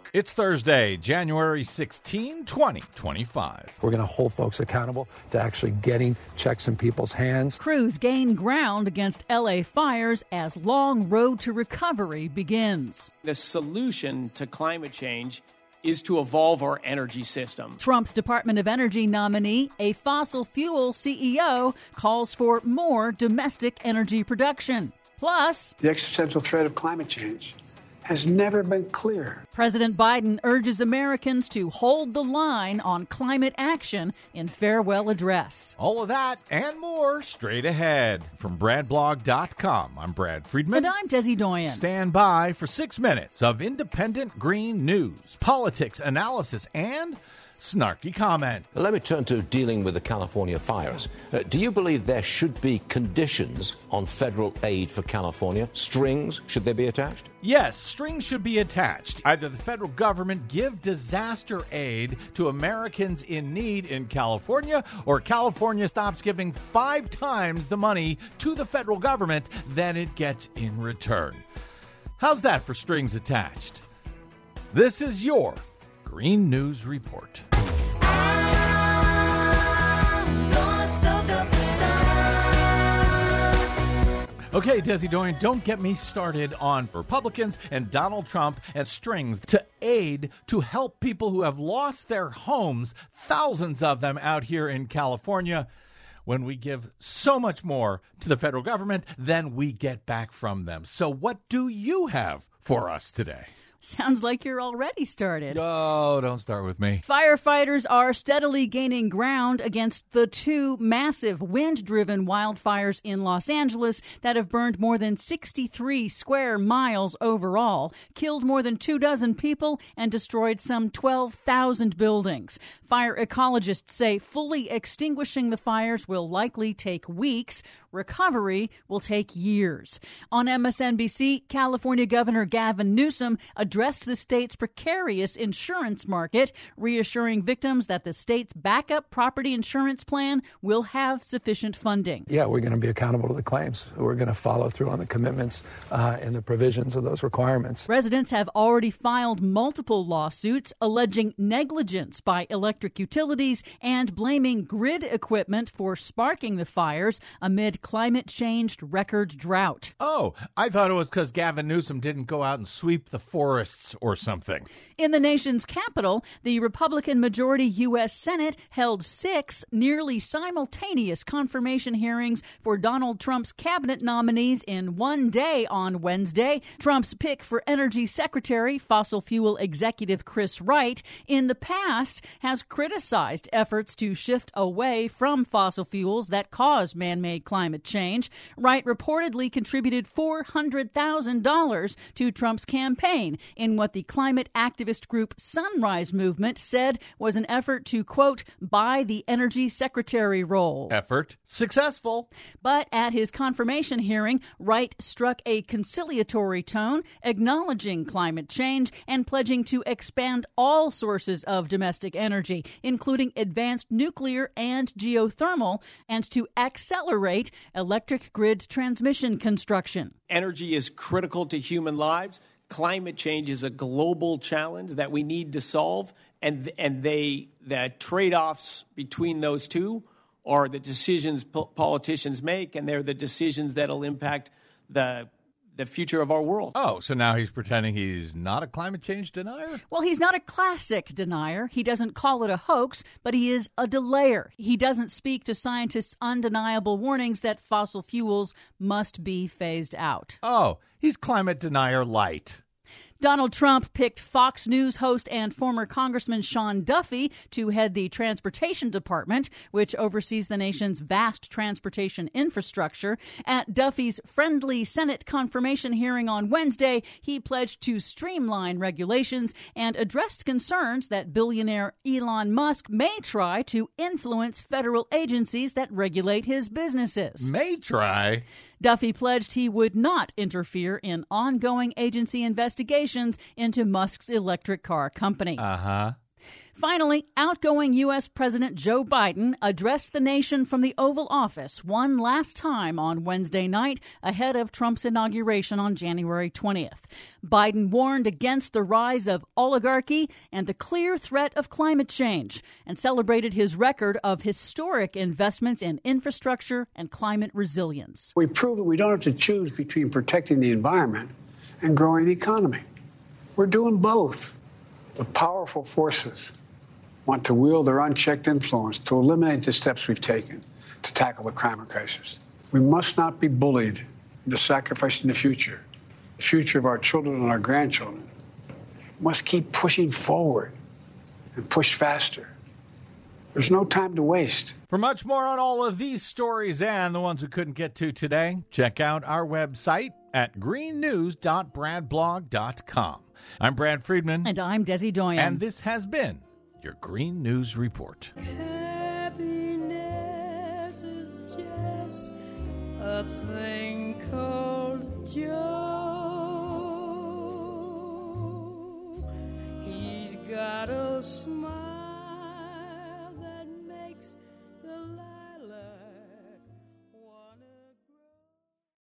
It's Thursday, January 16, 2025. We're going to hold folks accountable to actually getting checks in people's hands. Crews gain ground against L.A. fires as long road to recovery begins. The solution to climate change is to evolve our energy system. Trump's Department of Energy nominee, a fossil fuel CEO, calls for more domestic energy production. Plus, the existential threat of climate change has never been clearer. President Biden urges Americans to hold the line on climate action in farewell address. All of that and more straight ahead. From BradBlog.com, I'm Brad Friedman. And I'm Desi Doyen. Stand by for 6 minutes of independent green news, politics, analysis, and snarky comment. Let me turn to dealing with the California fires. Do you believe there should be conditions on federal aid for California? Strings, should they be attached? Yes, strings should be attached. Either the federal government give disaster aid to Americans in need in California, or California stops giving 5 times the money to the federal government than it gets in return. How's that for strings attached? This is your Green News Report. Okay, Desi Doyen, don't get me started on Republicans and Donald Trump and strings to aid to help people who have lost their homes, thousands of them out here in California, when we give so much more to the federal government than we get back from them. So what do you have for us today? Sounds like you're already started. Oh, don't start with me. Firefighters are steadily gaining ground against the 2 massive wind-driven wildfires in Los Angeles that have burned more than 63 square miles overall, killed more than 24 people, and destroyed some 12,000 buildings. Fire ecologists say fully extinguishing the fires will likely take weeks. Recovery will take years. On MSNBC, California Governor Gavin Newsom addressed the state's precarious insurance market, reassuring victims that the state's backup property insurance plan will have sufficient funding. Yeah, we're going to be accountable to the claims. We're going to follow through on the commitments and the provisions of those requirements. Residents have already filed multiple lawsuits alleging negligence by electric utilities and blaming grid equipment for sparking the fires amid climate-changed record drought. Oh, I thought it was because Gavin Newsom didn't go out and sweep the forests or something. In the nation's capital, the Republican-majority U.S. Senate held 6 nearly simultaneous confirmation hearings for Donald Trump's cabinet nominees in one day on Wednesday. Trump's pick for Energy Secretary, fossil fuel executive Chris Wright, in the past has criticized efforts to shift away from fossil fuels that cause man-made climate change. Wright reportedly contributed $400,000 to Trump's campaign in what the climate activist group Sunrise Movement said was an effort to, quote, buy the energy secretary role. Effort successful. But at his confirmation hearing, Wright struck a conciliatory tone, acknowledging climate change and pledging to expand all sources of domestic energy, including advanced nuclear and geothermal, and to accelerate electric grid transmission construction. Energy is critical to human lives. Climate change is a global challenge that we need to solve, and the trade-offs between those two are the decisions politicians make, and they're the decisions that'll impact the future of our world. Oh, so now he's pretending he's not a climate change denier? Well, he's not a classic denier. He doesn't call it a hoax, but he is a delayer. He doesn't speak to scientists' undeniable warnings that fossil fuels must be phased out. Oh, he's climate denier light. Donald Trump picked Fox News host and former Congressman Sean Duffy to head the Transportation Department, which oversees the nation's vast transportation infrastructure. At Duffy's friendly Senate confirmation hearing on Wednesday, he pledged to streamline regulations and addressed concerns that billionaire Elon Musk may try to influence federal agencies that regulate his businesses. May try? Duffy pledged he would not interfere in ongoing agency investigations into Musk's electric car company. Uh-huh. Finally, outgoing U.S. President Joe Biden addressed the nation from the Oval Office one last time on Wednesday night ahead of Trump's inauguration on January 20th. Biden warned against the rise of oligarchy and the clear threat of climate change and celebrated his record of historic investments in infrastructure and climate resilience. We prove that we don't have to choose between protecting the environment and growing the economy. We're doing both. The powerful forces want to wield their unchecked influence to eliminate the steps we've taken to tackle the climate crisis. We must not be bullied into sacrificing the future of our children and our grandchildren. We must keep pushing forward and push faster. There's no time to waste. For much more on all of these stories and the ones we couldn't get to today, check out our website at greennews.bradblog.com. I'm Brad Friedman. And I'm Desi Doyen. And this has been your Green News Report. Happiness is just a thing called Joe. He's got a smile